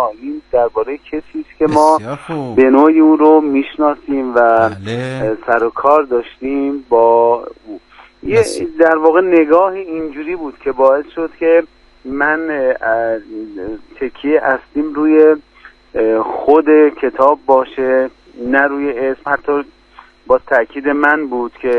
ما، این درباره کسی است که ما به نوعی اون رو میشناسیم و سر و کار داشتیم با یه در واقع نگاه اینجوری بود که باعث شد که من تکیه اصلیم روی خود کتاب باشه، نه روی اسم. حتی با تاکید من بود که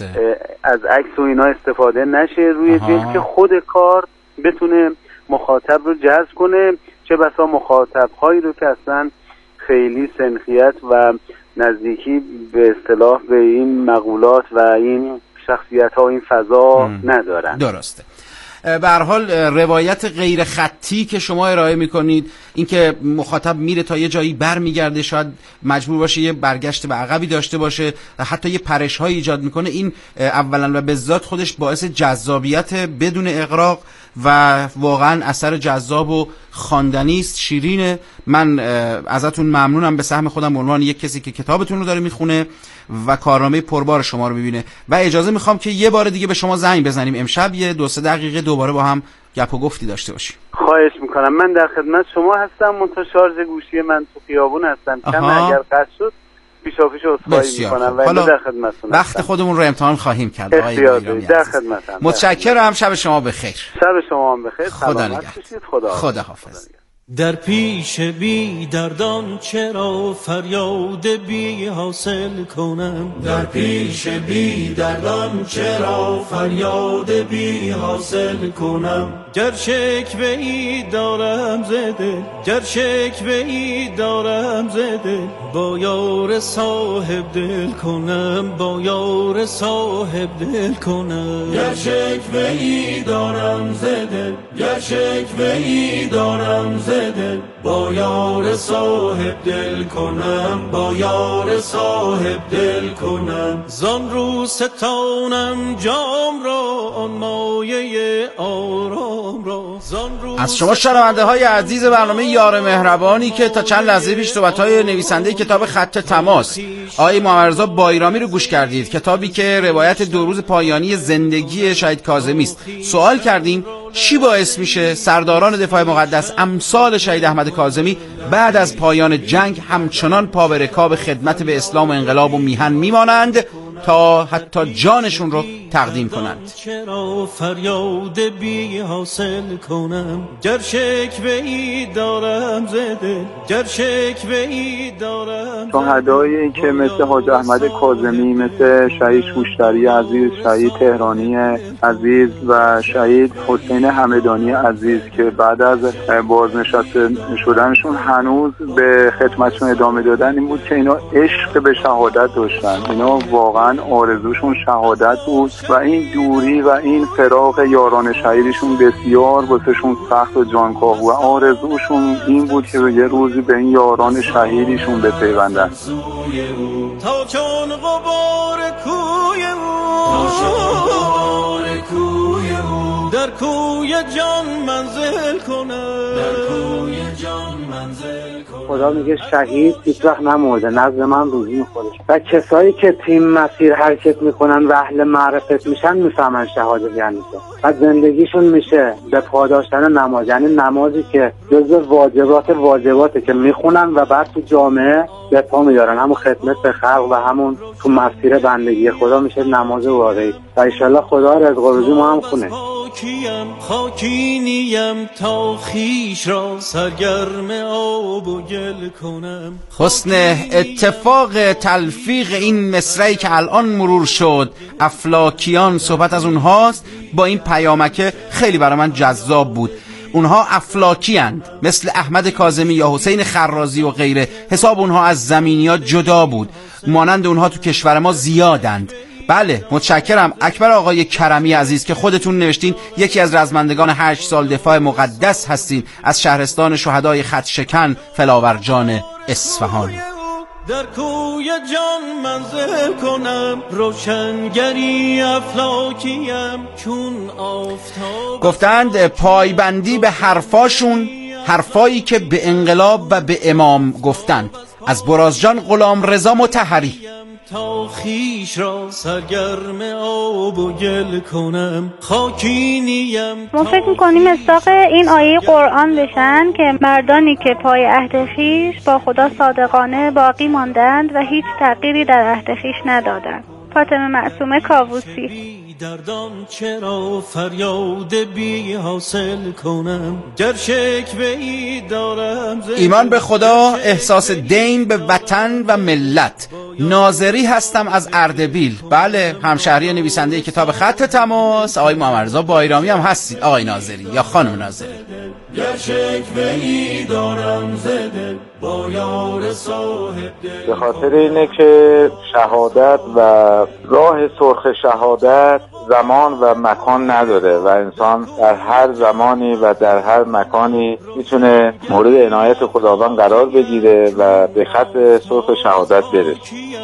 از عکس و اینا استفاده نشه روی جلد که خود کار بتونه مخاطب رو جذب کنه، چه بسا مخاطب هایی رو که اصلا خیلی سنخیت و نزدیکی به اصطلاح به این مقولات و این شخصیت ها این فضا ندارن. درسته. به هر حال روایت غیر خطی که شما ارائه میکنید، این که مخاطب میره تا یه جایی برمیگرده، شاید مجبور باشه یه برگشت به عقبی داشته باشه، حتی یه پرش های ایجاد میکنه، این اولا و به ذات خودش باعث جذابیت بدون اغراق و واقعا اثر جذاب و خواندنی است. شیرینه. من ازتون ممنونم به سهم خودم به عنوان یک کسی که کتابتون رو داره میخونه و کارنامه پربار شما رو میبینه و اجازه میخوام که یه بار دیگه به شما زنگ بزنیم امشب، یه 2-3 دقیقه دوباره با هم گپ و گفتی داشته باشیم. خواهش میکنم. من در خدمت شما هستم، منتها شارژ گوشی من تو خیابون هستم، کم اگر قطع شد پیشاپیش عذرخواهی میکنم و حالا در خدمتتون وقت خودمون رو امتحان خواهیم کرد. در خدمتم. متشکرم. شب شما بخیر. شب شما هم بخیر. خدا نگهدار. خدا حافظ. در پیش بی دردان چرا فریاد بی حاصل کنم؟ در پیش بی دردان چرا فریاد بی حاصل کنم؟ گر شکوه ای دارم زده، گر شکوه ای دارم زده، با یار صاحب دل کنم، با یار صاحب دل کنم. گر شکوه ای دارم زده، گر شکوه ای دارم زده، با یار صاحب دل کنم، با یار صاحب دل کنم. زان رو ستانم جام را، آن مایه آرام را. از شما شنونده های عزیز برنامه یار مهربانی که تا چند لحظه پیش صحبت‌های نویسنده کتاب خط تماس آقای محمدرضا بایرامی رو گوش کردید، کتابی که روایت 2 روز پایانی زندگی شهید کاظمی است. سوال کردیم چی باعث میشه سرداران دفاع مقدس امثال شهید احمد کاظمی بعد از پایان جنگ همچنان پا به رکاب خدمت به اسلام و انقلاب و میهن میمانند تا حتی جانشون رو تقدیم کنند. چرا فریاد بی حاصل کنم؟ گر شکوه ای دارم زده، گر شکوه ای دارم. شهدایی که مثل حاج احمد کاظمی، مثل شهید شوشتری عزیز، شهید تهرانی عزیز و شهید حسین همدانی عزیز که بعد از بازنشسته شدنشون هنوز به خدمتشون ادامه دادن، این بود که اینا عشق به شهادت داشتن. اینا واقعا آرزوشون شهادت بود و این دوری و این فراق یاران شهیدشون بسیار واسهشون سخت و جانکاه و آرزوشون این بود که یه روزی به این یاران شهیدشون بپیوندن. تا چون غبار کوی او، در کوی جان منزل کنه، در کوی جان منزل کنه. خدا میگه شهید هیچ وقت نمرده، نزد من روزی میخوره. و کسایی که تیم مسیر حرکت میکنن و اهل معرفت میشن میفهمن شهادت یعنی چه. و زندگیشون میشه به پاداشتن نماز، یعنی نمازی که جزء واجباته که میخونن و بعد تو جامعه به پا میدارن، همون خدمت به خلق و همون تو مسیر بندگی خدا میشه نماز واقعی. و انشالله خدا رزق و روزی ما هم خونه. خاکینیم تا خیش را سرگرم آب و گل کنم. حسن اتفاق تلفیق این مصرعی که الان مرور شد، افلاکیان، صحبت از اونهاست، با این پیامکه خیلی برای من جذاب بود. اونها افلاکی اند، مثل احمد کاظمی یا حسین خرازی و غیره. حساب اونها از زمینیات جدا بود، مانند اونها تو کشور ما زیادند. بله، متشکرم. اکبر آقای کرمی عزیز که خودتون نوشتین یکی از رزمندگان 8 سال دفاع مقدس هستین از شهرستان شهدای خط شکن فلاورجان اصفهان. در کوی جان منزل کنم، روشنگری افلاکیم چون آفتاب. گفتند پایبندی به حرفاشون، حرفایی که به انقلاب و به امام گفتند. از برازجان غلام رضا مطهری. تا خیش را سرگرم آب و گل کنم خاکی نیم. ما فکر میکنیم مصداق این آیه قرآن بشن که مردانی که پای عهد خویش با خدا صادقانه باقی ماندند و هیچ تغییری در عهد خویش ندادند. فاطمه معصومه کاووسی. دردان چرا فریاد بی حاصل کنم گر شکوه‌ای دارم. ایمان به خدا، احساس دین به وطن و ملت. ناظری هستم از اردبیل. بله، همشهری نویسنده کتاب خط تماس آقای محمد رضا بایرامی هم هستید آقای ناظری یا خانم ناظری. گر شکوه‌ای دارم زده با یار صاحب دل. به خاطر اینه که شهادت و راه سرخ شهادت زمان و مکان نداره و انسان در هر زمانی و در هر مکانی میتونه مورد عنایت خداوند قرار بگیره و به خط سرخ شهادت برسه.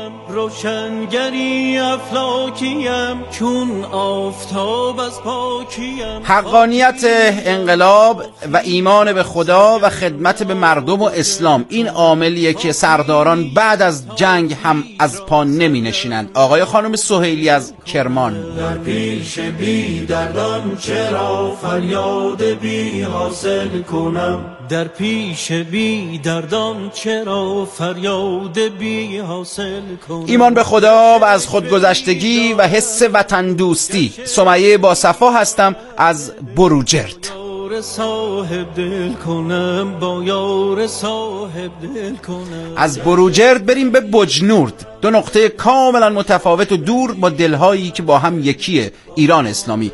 روشنگری افلاکیم چون آفتاب از پاکیم. حقانیت انقلاب و ایمان به خدا و خدمت به مردم و اسلام، این عاملیه که سرداران بعد از جنگ هم از پا نمی نشینند. آقای خانم سهیلی از کرمان. در پیش بی دردان چرا فریاد بی حاصل کنم. در پیش بی دردان چرا فریاد بی حاصل کنم. ایمان به خدا و از خودگذشتگی و حس وطن دوستی. سمیه با صفا هستم از بروجرد. صاحب دل کنم با یار صاحب دل کنم. از بروجرد بریم به بجنورد، دو نقطه کاملا متفاوت و دور با دلهایی که با هم یکیه. ایران اسلامی.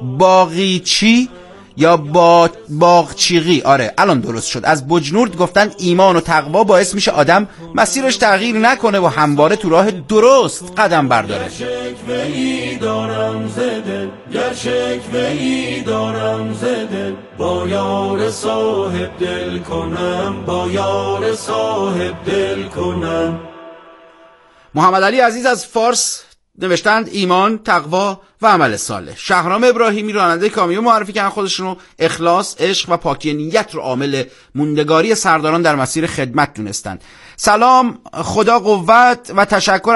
باقیچی یا باغچیقی، آره الان درست شد. از بجنورد گفتن ایمان و تقوا باعث میشه آدم مسیرش تغییر نکنه و همواره تو راه درست قدم برداره. گر شکوه‌ای دارم زده، گر شکوه‌ای دارم زده با یار صاحب دل کنم، با یار صاحب دل کنم. محمد علی عزیز از فارس نوشتند ایمان، تقوا و عمل صالح. شهرام ابراهیمی راننده کامیون معرفی کردن خودشونو اخلاص، عشق و پاکی نیت رو عامل موندگاری سرداران در مسیر خدمت دونستند. سلام، خدا قوت و تشکر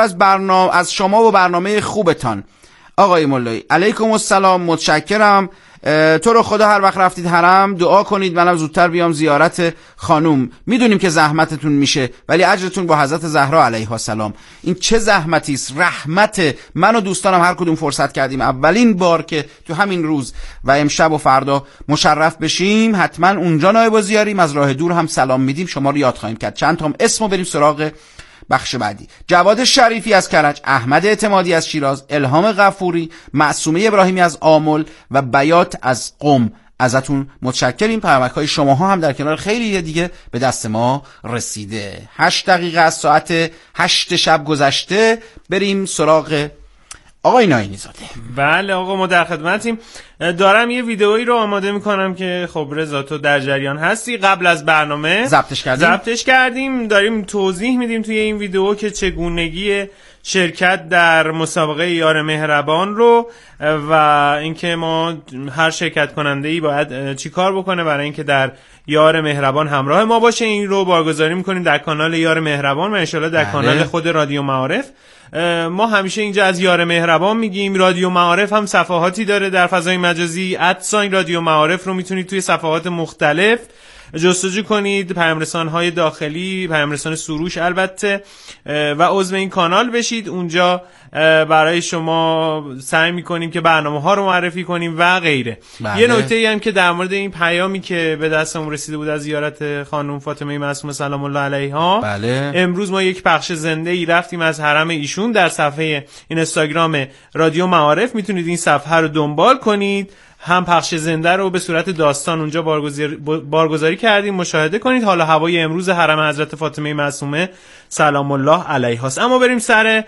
از شما و برنامه خوبتان. آقای مولایی علیکم السلام، متشکرم. تو رو خدا هر وقت رفتید حرم دعا کنید منم زودتر بیام زیارت خانوم. میدونیم که زحمتتون میشه ولی اجرتون با حضرت زهرا علیها السلام. این چه زحمتی است، رحمت. من و دوستانم هر کدوم فرصت کردیم اولین بار که تو همین روز و امشب و فردا مشرف بشیم حتما اونجا نایب زیاریم. از راه دور هم سلام میدیم، شما رو یاد خواهیم کرد. چند تا اسمو بریم سراغ بخش بعدی. جواد شریفی از کرج، احمد اعتمادی از شیراز، الهام غفوری، معصومه ابراهیمی از آمل و بیات از قم. ازتون متشکریم. پیامک‌های شماها هم در کنار خیلی دیگه به دست ما رسیده. 8 دقیقه از ساعت 8 شب گذشته. بریم سراغ آقای ناینی زاده. بله آقا، ما در خدمتیم. دارم یه ویدئویی رو آماده میکنم که خب رضا تو در جریان هستی. قبل از برنامه ضبطش کردیم. داریم توضیح میدیم توی این ویدئو که چگونگی شرکت در مسابقه یار مهربان رو و اینکه ما هر شرکت کننده‌ای باید چی کار بکنه برای اینکه در یار مهربان همراه ما باشه. این رو بارگذاری میکنیم در کانال یار مهربان و ان شاءالله در کانال خود رادیو معارف. ما همیشه اینجا از یار مهربان میگیم. رادیو معارف هم صفحاتی داره در فضای مجازی. @رادیو معارف رو میتونید توی صفحات مختلف جستجو کنید، پیام‌رسان‌های داخلی، پیام‌رسان سروش البته، و عضو این کانال بشید. اونجا برای شما سعی می‌کنیم که برنامه‌ها رو معرفی کنیم و غیره. یه نکته‌ای هم که در مورد این پیامی که به دستمون رسیده بود از زیارت خانم فاطمه معصومه سلام الله علیها، امروز ما یک پخش زنده‌ای رفتیم از حرم ایشون در صفحه اینستاگرام رادیو معارف. میتونید این صفحه رو دنبال کنید. هم پخش زنده رو به صورت داستان اونجا بارگذاری کردیم، مشاهده کنید. حالا هوای امروز حرم حضرت فاطمه معصومه سلام الله علیها است. اما بریم سر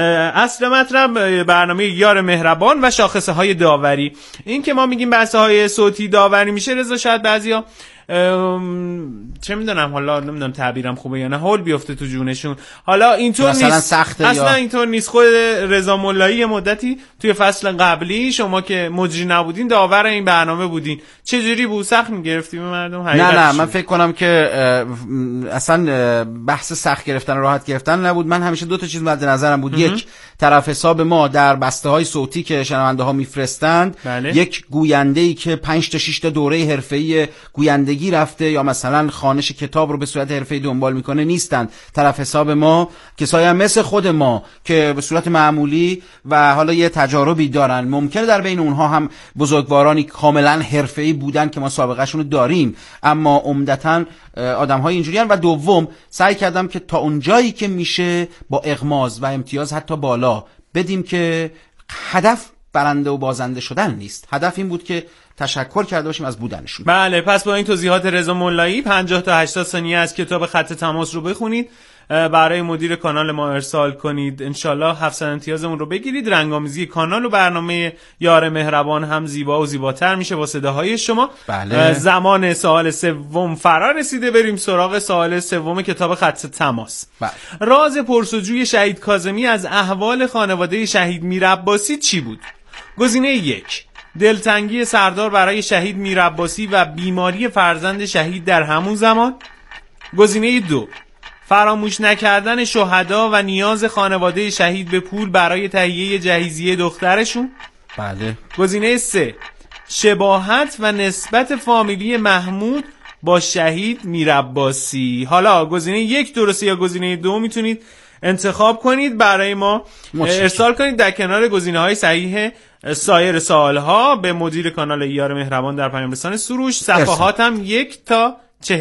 اصل مطلب، برنامه یار مهربان و شاخصه های داوری. این که ما میگیم بحث های صوتی داوری میشه، رضا شاید بعضیا چه میدونم، حالا نمیدونم تعبیرم خوبه یا نه، هول بیفته تو جونشون. حالا اینطور نیست، اصلا اینطور نیست. خود رضا ملایی مدتی توی فصل قبلی شما که مجری نبودین داور این برنامه بودین، چجوری بود؟ سخت میگرفتی به مردم؟ نه من فکر کنم که اصلا بحث سخت گرفتن راحت گرفتن نبود. من همیشه دو تا چیز مد نظرم بود. یک، طرف حساب ما در بسته‌های صوتی که شنونده ها میفرستند، یک گوینده‌ای که 5 تا 6 تا دوره حرفه‌ای گویندگی رفته یا مثلا خوانش کتاب رو به صورت حرفه‌ای دنبال میکنه نیستند. طرف حساب ما کسایی هم مثل خود ما که به صورت معمولی و حالا یه تجاربی دارن. ممکنه در بین اونها هم بزرگوارانی کاملا حرفه‌ای بودن که ما سابقه‌شون رو داریم، اما عمدتاً آدم‌های اینجوریان. و دوم، سعی کردم که تا اون جایی که میشه با اغماض و امتیاز حتی بالا بدیم که هدف برنده و بازنده شدن نیست، هدف این بود که تشکر کرده باشیم از بودنشون. بله، پس با این توضیحات رضا ملایی 50 تا 80 ثانیه از کتاب خط تماس رو بخونید، برای مدیر کانال ما ارسال کنید، انشالله 700 امتیازمون رو بگیرید. رنگامیزی کانال و برنامه یار مهربان هم زیبا و زیباتر میشه با صداهای شما. بله. زمان سوال سوم فرا رسیده، بریم سراغ سوال سوم کتاب خط تماس. بله. راز پرسجوی شهید کاظمی از احوال خانواده شهید میرعباسی چی بود؟ گزینه 1 دلتنگی سردار برای شهید میرعباسی و بیماری فرزند شهید در همون زمان. گزینه 2 فراموش نکردن شهدا و نیاز خانواده شهید به پول برای تهیه جهیزیه دخترشون. بله. گزینه 3 شباهت و نسبت فامیلی محمود با شهید میرعباسی. حالا گزینه 1 درسته یا گزینه 2 میتونید انتخاب کنید، برای ما ارسال کنید در کنار گزینه‌های صحیح سایر سوال‌ها به مدیر کانال یار مهربان در پیام رسان سروش. صفحات هم 1 تا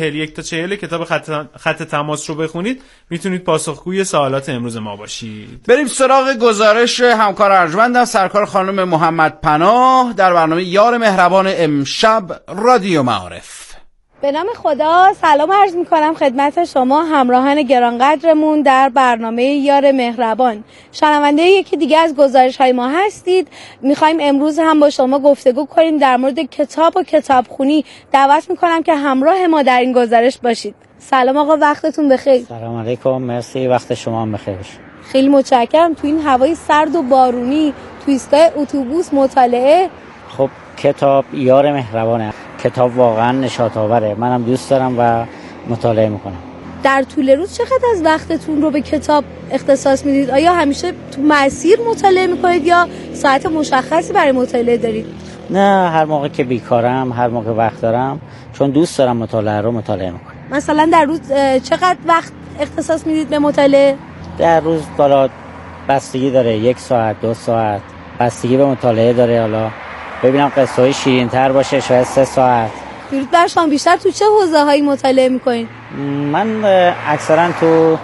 40 کتاب خط تماس رو بخونید، میتونید پاسخگوی سوالات امروز ما باشید. بریم سراغ گزارش همکار ارجمندم سرکار خانم محمد پناه در برنامه یار مهربان امشب رادیو معارف. به نام خدا سلام عرض میکنم خدمت شما همراهان گرانقدرمون در برنامه یار مهربان. شنونده یکی دیگه از گزارش های ما هستید. میخوایم امروز هم با شما گفتگو کنیم در مورد کتاب و کتابخونی. دعوت میکنم که همراه ما در این گزارش باشید. سلام آقا، وقتتون بخیر. سلام علیکم، مرسی، وقت شما هم بخیر. خیلی متشکرم. تو این هوای سرد و بارونی تو ایستگاه اتوبوس مطالعه. خب کتاب یار مهربانه، کتاب واقعا نشاط آوره، منم دوست دارم و مطالعه میکنم. در طول روز چقدر از وقتتون رو به کتاب اختصاص میدید؟ آیا همیشه تو مسیر مطالعه میکنید یا ساعت مشخصی برای مطالعه دارید؟ نه، هر موقع که بیکارم، هر موقع وقت دارم، چون دوست دارم مطالعه رو مطالعه میکنم. مثلا در روز چقدر وقت اختصاص میدید به مطالعه؟ در روز بالا بستگی داره، 1 ساعت 2 ساعت بستگی به مطالعه داره. حالا ببینم قصه های شیرین تر باشه شاید 3 ساعت. درود بر شما. بیشتر تو چه حوزه هایی مطالعه میکنین؟ من اکثرا تو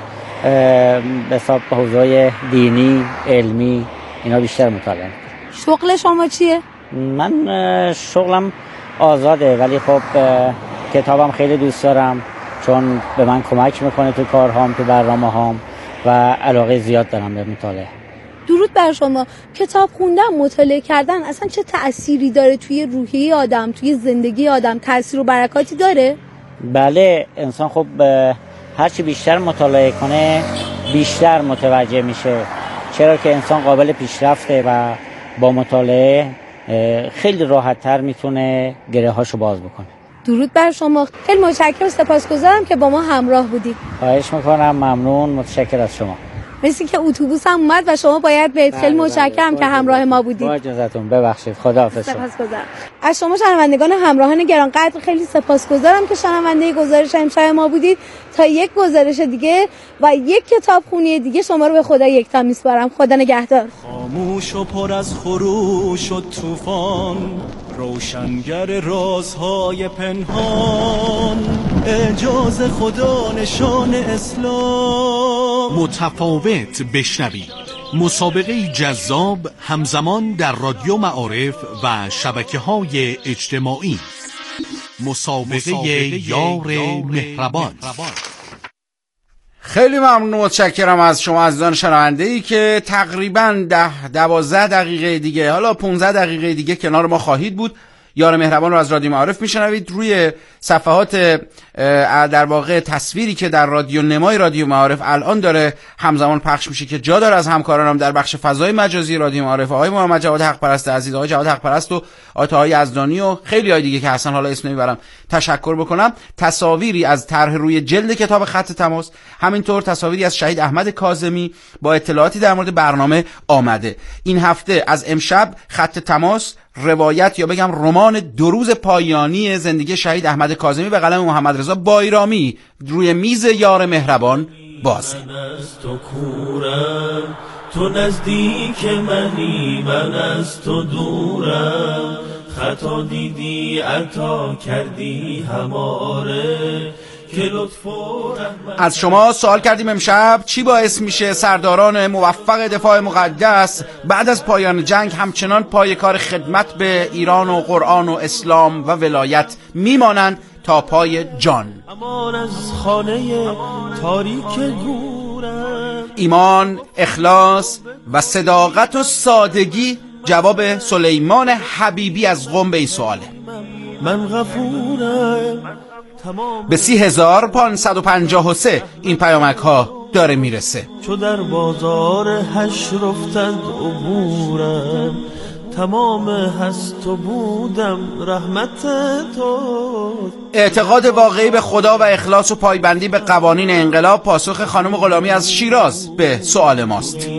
به حساب حوزه دینی، علمی اینا بیشتر مطالعه میکنم. شغل شما چیه؟ من شغلم آزاده، ولی خب کتابم خیلی دوست دارم چون به من کمک میکنه تو کارهام، تو برنامه‌هام و علاقه زیاد دارم به مطالعه. درود بر شما. کتاب خوندن، مطالعه کردن اصلا چه تأثیری داره توی روحیه آدم، توی زندگی آدم؟ تأثیر و برکاتی داره؟ بله، انسان خب هرچی بیشتر مطالعه کنه بیشتر متوجه میشه، چرا که انسان قابل پیشرفته و با مطالعه خیلی راحت تر میتونه گره هاشو باز بکنه. درود بر شما. خیلی متشکرم و سپاسگزارم که با ما همراه بودید. خواهش میکنم، ممنون، متشکرم از شما. مثل که اتوبوس هم اومد و شما باید برید. خیلی متشکرم که همراه ما بودید. با اجازهتون، ببخشید، خداحافظ. سپاسگزارم از شما شنوندگان همراهان گرانقدر. خیلی سپاسگزارم که شنونده گزارش امشب ما بودید. تا یک گزارش دیگه و یک کتابخونی دیگه شما رو به خدا یکتا میسپارم. خدا نگهدار. خاموش و پر از خروش و طوفان، روشنگر رازهای پنهان، اعجاز خدا نشان اسلام. متفاوت بشنوید، مسابقه جذاب همزمان در رادیو معارف و شبکه‌های اجتماعی. مسابقه یار مهربان. خیلی ممنون، متشکرم از شما عزیزان شنونده‌ای که تقریباً 10-12 دقیقه دیگه، حالا 15 دقیقه دیگه کنار ما خواهید بود. یار مهربان رو از رادیو معارف میشنوید. روی صفحات در واقع تصویری که در رادیو نمای رادیو معارف الان داره همزمان پخش میشه که جا داره از همکارانم در بخش فضای مجازی رادیو معارف، آقای محمد جواد حق پرست عزیز، آقای جواد حق پرست و آقای یزدانی و خیلی های دیگه که هستن حالا اسم نمیبرم، تشکر بکنم. تصاویری از طرح روی جلد کتاب خط تماس، همینطور تصاویری از شهید احمد کاظمی با اطلاعاتی در مورد برنامه آمده. این هفته از امشب خط تماس روایت یا بگم رمان 2 روز پایانی زندگی شهید احمد کاظمی به قلم محمد رضا بایرامی روی میز یار مهربان باز. تو نزدیک منی، من از تو دورم، خطا دیدی عطا کردی هماره. از شما سوال کردیم امشب چی باعث میشه سرداران موفق دفاع مقدس بعد از پایان جنگ همچنان پای کار خدمت به ایران و قرآن و اسلام و ولایت میمانند تا پای جان. امان از خانه تاریک گورم. ایمان، اخلاص و صداقت و سادگی جواب سلیمان حبیبی از قم به این سواله. من غفورم. به 30,553 این پیامک ها داره میرسه. چو در بازار حشر رفتند عبورم، تمام هست و بودم رحمت تو. اعتقاد واقعی به خدا و اخلاص و پایبندی به قوانین انقلاب پاسخ خانم غلامی از شیراز به سوال ماست.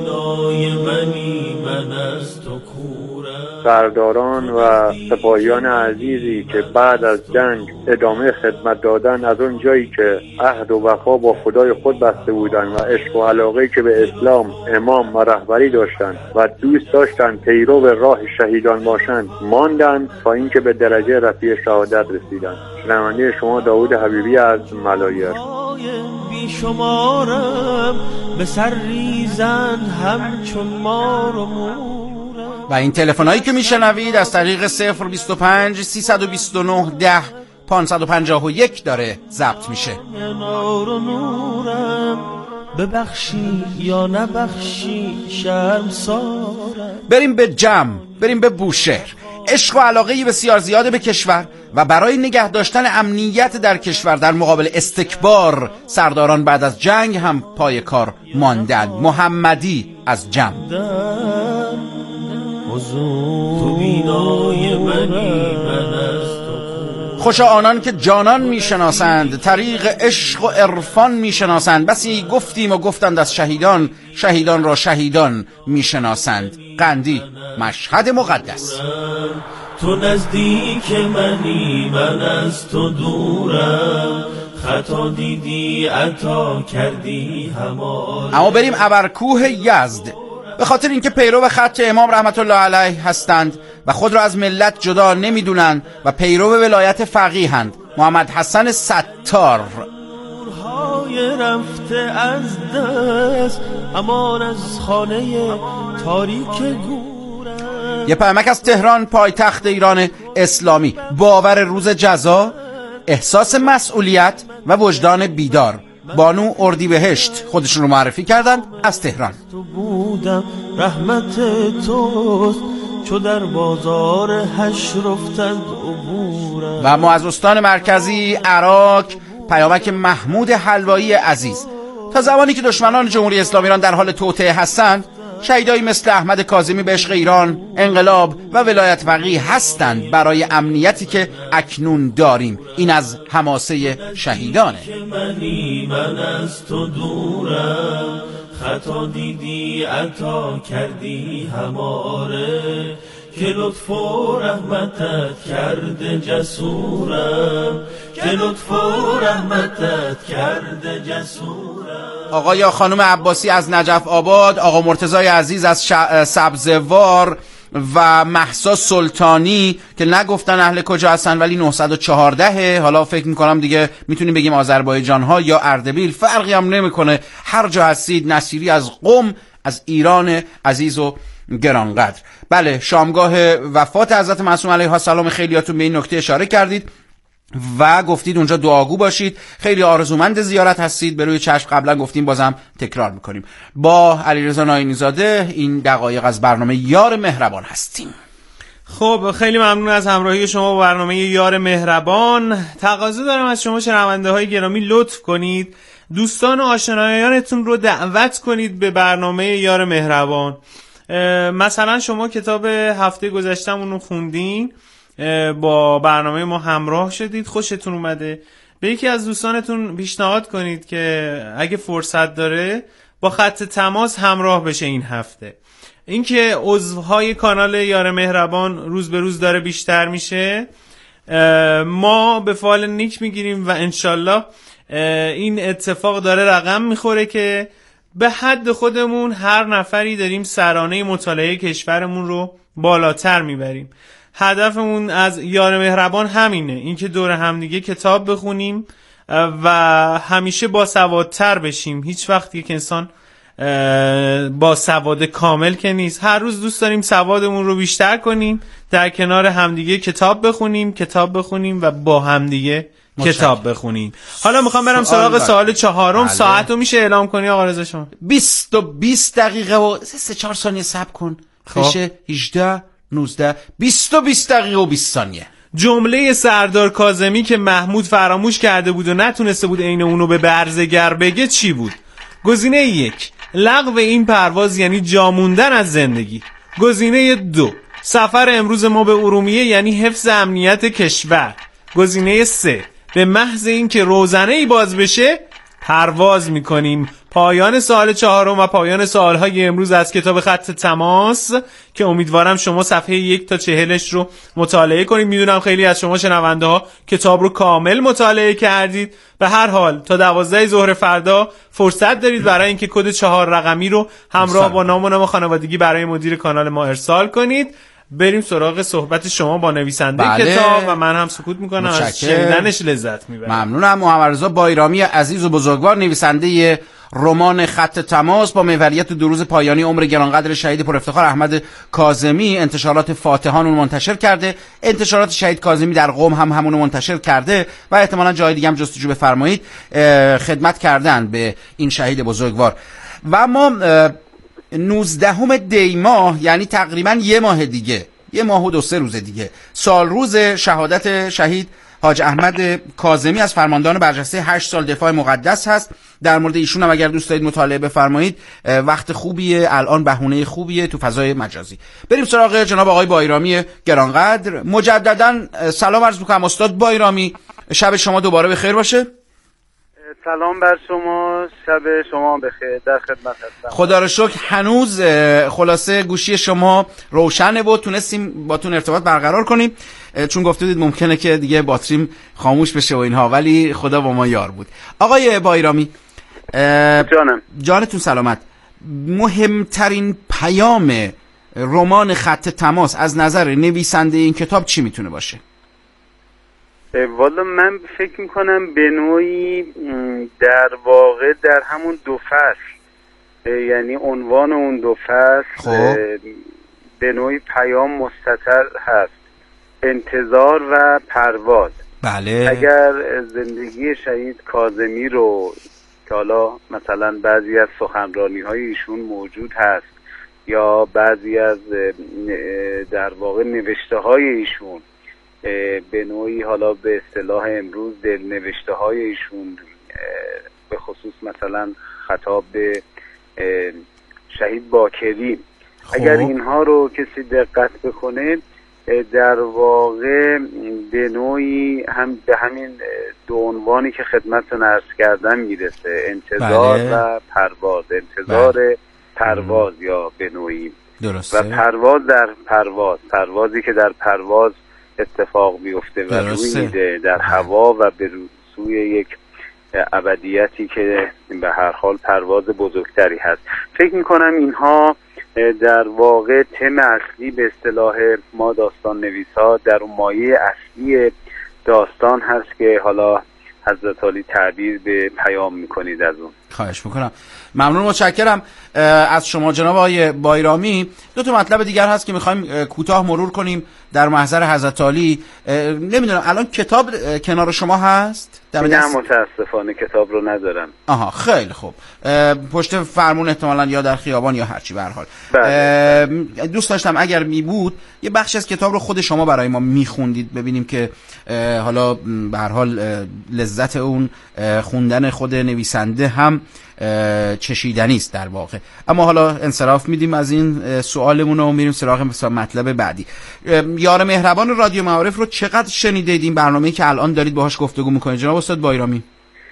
سرداران و سپاهیان عزیزی که بعد از جنگ ادامه خدمت دادن، از اون جایی که عهد و وفا با خدای خود بسته بودن و عشق و علاقه که به اسلام، امام و رهبری داشتن و دوست داشتن پیرو راه شهیدان باشند، ماندن تا اینکه به درجه رفیع شهادت رسیدن. شنونده شما داوود حبیبی از ملایر. بی شمارم به سر ریزن همچون مار و مور. و این تلفن‌هایی که میشنوید از طریق 025 329 10 551 داره ضبط میشه. ببخشی یا نبخشی شرمسارم. بریم به جمع، بریم به بوشهر. عشق و علاقه بسیار زیاده به کشور و برای نگه داشتن امنیت در کشور در مقابل استکبار سرداران بعد از جنگ هم پای کار ماندن. محمدی از جمع. تو بینای منی، من از تو. خوشا آنان که جانان میشناسند، طریق عشق و عرفان میشناسند. بسی گفتیم و گفتند از شهیدان، شهیدان را شهیدان میشناسند. قندی، مشهد مقدس. تو نزدیک منی، من از تو دورم، خطا دیدی عطا کردی هماره. اما بریم ابرکوه یزد. به خاطر اینکه پیرو خط امام رحمت الله علیه هستند و خود را از ملت جدا نمیدونند و پیرو ولایت فقیهند. محمد حسن ستار. نورهای رفته از دست، امان از خانه تاریک گورم. یه پیامک از تهران، پایتخت ایران اسلامی. باور روز جزا، احساس مسئولیت و وجدان بیدار. بانو اردیبهشت خودشون رو معرفی کردند از تهران. تو بودم رحمت توست، چو در بازار حشر رفتند عبورم. و ما از استان مرکزی عراق پیامک محمود حلوایی عزیز. تا زمانی که دشمنان جمهوری اسلامی ایران در حال توطئه هستند، شهیدایی مثل احمد کاظمی به عشق ایران، انقلاب و ولایت فقیه هستند برای امنیتی که اکنون داریم. این از حماسه شهیدانه. من از تو دورم، خطا دیدی عطا کردی هماره. که لطف و رحمتت کرده جسورم، که لطف و رحمتت کرده جسورم. آقا یا خانم عباسی از نجف آباد، آقا مرتضای عزیز از سبزوار و مهسا سلطانی که نگفتن اهل کجا هستن ولی 914. حالا فکر میکنم دیگه میتونیم بگیم آذربایجان ها یا اردبیل، فرقی هم نمیکنه. هر جا هستید. نصیری از قم، از ایران عزیز و گرانقدر. بله، شامگاه وفات حضرت معصوم علیه السلام خیلیاتون به این نکته اشاره کردید و گفتید اونجا دعاگو باشید. خیلی آرزومند زیارت هستید. به روی چشم قبلا گفتیم، بازم تکرار میکنیم. با علیرضا ناینی زاده این دقایق از برنامه یار مهربان هستیم. خب خیلی ممنون از همراهی شما با برنامه یار مهربان. تقاضا دارم از شما شنونده های گرامی لطف کنید دوستان و آشنایانتون رو دعوت کنید به برنامه یار مهربان. مثلا شما کتاب هفته گذشتمون رو خوندین، با برنامه ما همراه شدید، خوشتون اومده، به یکی از دوستانتون پیشنهاد کنید که اگه فرصت داره با خط تماس همراه بشه این هفته. اینکه عضوهای کانال یار مهربان روز به روز داره بیشتر میشه، ما به فال نیک میگیریم و انشالله این اتفاق داره رقم میخوره که به حد خودمون هر نفری داریم سرانه مطالعه کشورمون رو بالاتر میبریم. هدفمون از یار مهربان همینه، اینکه دور همدیگه کتاب بخونیم و همیشه باسوادتر بشیم. هیچ وقت یک انسان با سواد کامل که نیست. هر روز دوست داریم سوادمون رو بیشتر کنیم، در کنار همدیگه کتاب بخونیم و با همدیگه کتاب بخونیم. حالا میخوام برم سراغ سوال 4. ساعت رو میشه اعلام کنی آقا رضا شما؟ 20 دقیقه و 3-4 ثانیه صبر کن. میشه 18 19 20 دقیقه و 20 ثانیه. جمله سردار کاظمی که محمود فراموش کرده بود و نتونسته بود عین اونو به برزگر بگه چی بود؟ گزینه 1 لغو این پرواز یعنی جا موندن از زندگی. گزینه 2 سفر امروز ما به ارومیه یعنی حفظ امنیت کشور. گزینه 3 به محض این که روزنه‌ای باز بشه پرواز میکنیم. پایان سوال 4 و پایان سوالهای امروز از کتاب خط تماس که امیدوارم شما صفحه 1 تا 40 رو مطالعه کنید. میدونم خیلی از شما شنونده ها کتاب رو کامل مطالعه کردید. به هر حال تا 12 ظهر فردا فرصت دارید برای اینکه کد 4 رقمی رو همراه با نام و نام خانوادگی برای مدیر کانال ما ارسال کنید. بریم سراغ صحبت شما با نویسنده کتاب و من هم سکوت میکنم، از شنیدنش لذت میبرم. ممنونم. محمد رضا بایرامی عزیز و بزرگوار، نویسنده رمان خط تماس با محوریت 2 روز پایانی عمر گرانقدر شهید پر افتخار احمد کاظمی، انتشارات فاتحان اون منتشر کرده. انتشارات شهید کاظمی در قم هم همون منتشر کرده و احتمالاً جای دیگه هم جستجو بفرمایید. خدمت کردن به این شهید بزرگوار. و ما 19 دی ماه، یعنی تقریبا 1 ماه دیگه، 1 ماه و 2-3 روز دیگه، سال روز شهادت شهید حاج احمد کاظمی از فرماندهان برجسته 8 سال دفاع مقدس هست. در مورد ایشون هم اگر دوست دارید مطالعه بفرمایید، وقت خوبیه، الان بهونه خوبیه تو فضای مجازی. بریم سراغ جناب آقای بایرامی گرانقدر. مجددا سلام عرض می‌کنم استاد بایرامی، شب شما دوباره بخیر باشه. سلام بر شما، شب شما بخیر، در خدمت هستم. خدا رو شکر هنوز خلاصه گوشی شما روشنه و تونستیم باتون ارتباط برقرار کنیم، چون گفته دید ممکنه که دیگه باتریم خاموش بشه و اینها، ولی خدا با ما یار بود. آقای بایرامی جانتون سلامت، مهمترین پیام رمان خط تماس از نظر نویسنده این کتاب چی میتونه باشه؟ والا من فکر میکنم به نوعی در واقع در همون 2 فصل، یعنی عنوان اون 2 فصل به نوعی پیام مستتر هست: انتظار و پرواز. بله. اگر زندگی شهید کاظمی رو که حالا مثلا بعضی از سخنرانی‌های ایشون موجود هست یا بعضی از در واقع نوشته‌های ایشون، به نوعی حالا به اصطلاح امروز دلنوشته های ایشون، به خصوص مثلا خطاب به شهید باکری، اگر اینها رو کسی دقت بکنه، در واقع به نوعی هم به همین 2 عنوانی که خدمتتون عرض کردم میرسه: انتظار و پرواز. انتظار پرواز یا به نوعی درسته. و پرواز در پروازی که در پرواز اتفاق بیفته و روی میده در هوا و به سوی یک ابدیتی که به هر حال پرواز بزرگتری هست. فکر میکنم اینها در واقع تم اصلی به اصطلاح ما داستان نویسا در اون مایه اصلی داستان هست که حالا حضرت علی تعبیر به پیام میکنید از اون. خواهش میکنم. ممنون، متشکرم از شما جناب آقای بایرامی. 2 تا مطلب دیگر هست که میخوایم کوتاه مرور کنیم در محضر حضرت علی. نمیدونم الان کتاب کنار شما هست؟ نه متاسفانه کتاب رو ندارم. آها خیلی خوب. پشت فرمون احتمالاً یا در خیابان یا هرچی به هر حال. دوست داشتم اگر می بود یه بخش از کتاب رو خود شما برای ما میخوندید ببینیم که حالا به هر حال لذت اون خوندن خود نویسنده هم چشیدنی است در واقع. اما حالا انصراف میدیم از این سوالمون و میریم سراغ مطلب بعدی. یار مهربان رادیو معارف رو چقدر شنیدید این برنامه‌ای که الان دارید باهاش گفتگو میکنید جناب استاد بایرامی؟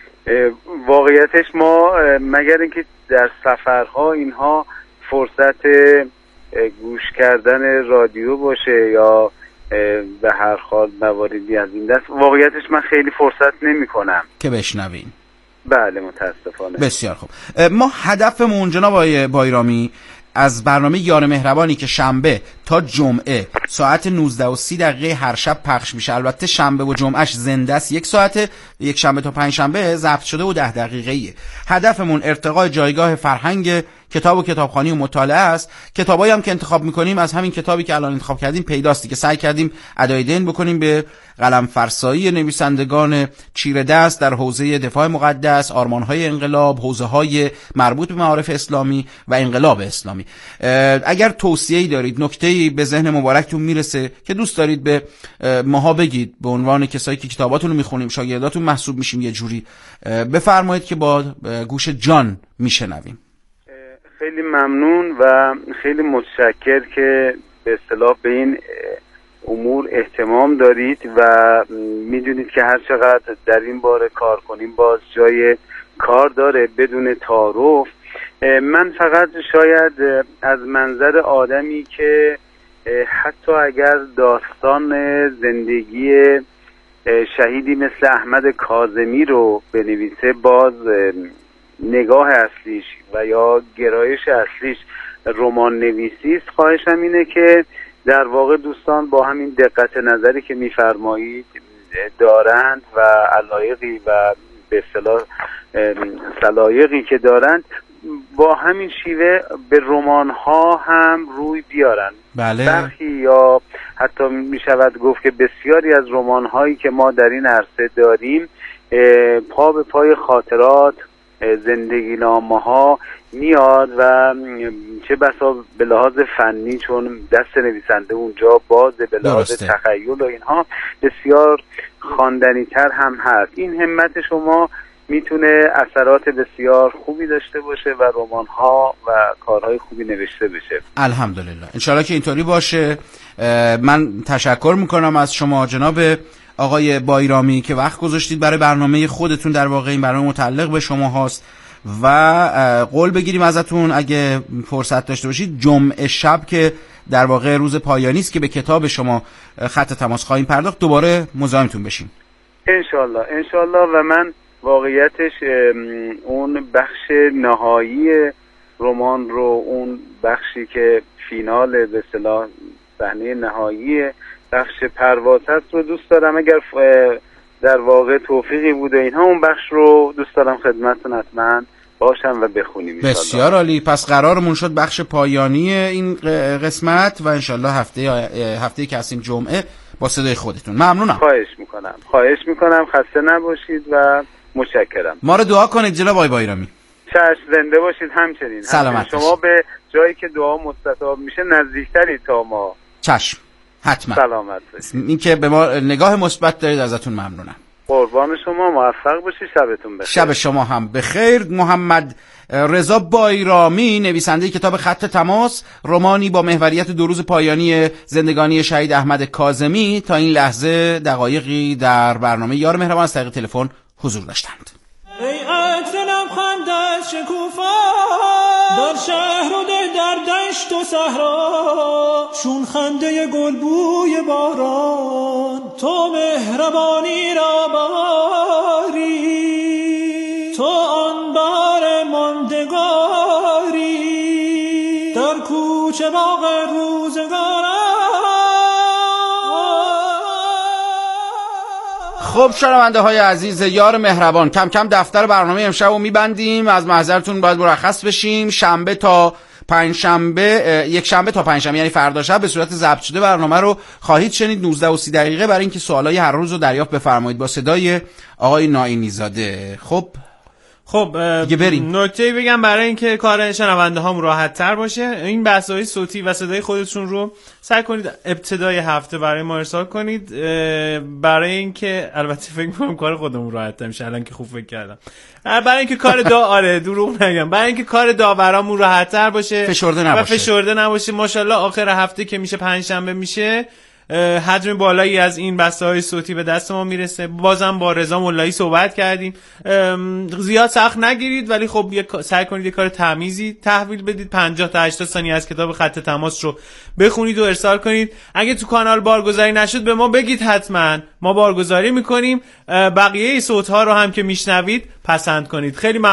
واقعیتش ما مگر اینکه در سفرها اینها فرصت گوش کردن رادیو باشه یا به هر حال مواردی از این دست، واقعیتش من خیلی فرصت نمی کنم که بشنوین. بله متاسفانه. بسیار خوب. ما هدفمون جناب آقای بایرامی از برنامه یار مهربانی که شنبه تا جمعه ساعت 19:30 هر شب پخش میشه، البته شنبه و جمعهش زنده است، 1 ساعته، یک شنبه تا 5 شنبه ضبط شده و 10 دقیقه‌ایه. هدفمون ارتقای جایگاه فرهنگ کتاب و کتابخوانی و مطالعه است. کتابایی هم که انتخاب میکنیم از همین کتابی که الان انتخاب کردیم پیداست که سعی کردیم ادای دین بکنیم به قلم فرسایی نویسندگان چیره دست در حوزه دفاع مقدس، آرمان‌های انقلاب، حوزه‌های مربوط به معارف اسلامی و انقلاب اسلامی. اگر توصیه‌ای دارید، نکته‌ای به ذهن مبارکتون میرسه که دوست دارید به ماها بگید، به عنوان کسایی که کتاباتون رو میخونیم، شاگرداتون محسوب میشیم یه جوری، بفرمایید که با گوش جان میشنویم. خیلی ممنون و خیلی متشکر که به اصطلاح به این امور اهتمام دارید و میدونید که هر چقدر در این باره کار کنیم باز جای کار داره بدون تعارف. من فقط شاید از منظر آدمی که حتی اگر داستان زندگی شهیدی مثل احمد کاظمی رو بنویسه، باز نگاه اصلیش و یا گرایش اصلیش رمان نویسی است. خواهشم اینه که در واقع دوستان با همین دقت نظری که میفرمایید دارند و علایقی و به اصطلاح سلایقی که دارند با همین شیوه به رمان ها هم روی بیارن. بله. برخی یا حتی میشود گفت که بسیاری از رمان هایی که ما در این عرصه داریم پا به پای خاطرات، زندگی نامه ها میاد و چه بسا به لحاظ فنی چون دست نویسنده اونجا بازه، به لحاظ تخیل و اینها بسیار خواندنی تر هم هست. این همت شما میتونه اثرات بسیار خوبی داشته باشه و رمان ها و کارهای خوبی نوشته بشه. الحمدلله، انشالله که اینطوری باشه. من تشکر میکنم از شما جناب آقای بایرامی که وقت گذاشتید برای برنامه خودتون. در واقع این برنامه متعلق به شما هاست و قول بگیریم ازتون اگه فرصت داشته باشید جمعه شب که در واقع روز پایانی است که به کتاب شما خط تماس خواهیم پرداخت دوباره مزاحمتون بشیم. انشالله و من واقعیتش اون بخش نهایی رمان رو، اون بخشی که فینال به اصطلاح صحنه نهایی بخش پرواز هست رو دوست دارم اگر در واقع توفیقی بوده اینها اون بخش رو دوست دارم خدمتتون حتما باشم و بخونیم. بسیار عالی. پس قرارمون شد بخش پایانی این قسمت و انشالله هفته که هستیم جمعه با صدای خودتون. ممنونم. خواهش میکنم. خسته نباشید و متشکرم. ما رو دعا کنید جناب آقای بایرامی. چشم، زنده باشید. همچنین سلامت شما به جایی که دعا مستجاب میشه نزدیکترید تا ما. چشم، حتما. سلامت باشید. این که به ما نگاه مثبت دارید ازتون ممنونم. قربان شما، موفق باشید. شبتون بخیر. شب شما هم بخیر. محمد رضا بایرامی نویسنده کتاب خط تماس، رمانی با محوریت 2 روز پایانی زندگانی شهید احمد کاظمی، تا این لحظه دقایقی در برنامه یار مهربان از طریق تلفن حضور داشتند. ای عطر لبخند از شکوفا در شهر و در دشت و صحرا، چون خنده گل بوی باران تو مهربانی را باری، تو آن بار ماندگاری در کوچه باغ روزگاران. خب شنونده های عزیز یار مهربان، کم کم دفتر برنامه امشب رو میبندیم. از محضرتون باید مرخص بشیم. شنبه تا پنجشنبه، یک شنبه تا پنجشنبه یعنی فردا شب به صورت ضبط شده برنامه رو خواهید شنید 19:30 برای اینکه سوالای هر روز رو دریافت بفرمایید با صدای آقای ناینی زاده. خب دیگه بریم. نکته بگم برای اینکه کار شنونده هام راحت تر باشه، این بحث‌های صوتی و صدای خودتون رو سعی کنید ابتدای هفته برای ما ارسال کنید، برای اینکه البته فکر می‌کنم کار خودمون راحت تر میشه الان که خوب فکر کردم، برای اینکه کار دروغ نگم، برای اینکه کار داورامون راحت تر باشه، فشرده نباشه. ماشاءالله آخر هفته که میشه پنجشنبه میشه حجم بالایی از این بسته‌های صوتی به دست ما میرسه. بازم با رضا مولایی صحبت کردیم، زیاد سخت نگیرید ولی خب سعی کنید یه کار تمیزی تحویل بدید. 50 تا 80 ثانیه از کتاب خط تماس رو بخونید و ارسال کنید. اگه تو کانال بارگذاری نشد به ما بگید، حتما ما بارگذاری میکنیم. بقیه صوت‌ها رو هم که میشنوید پسند کنید. خیلی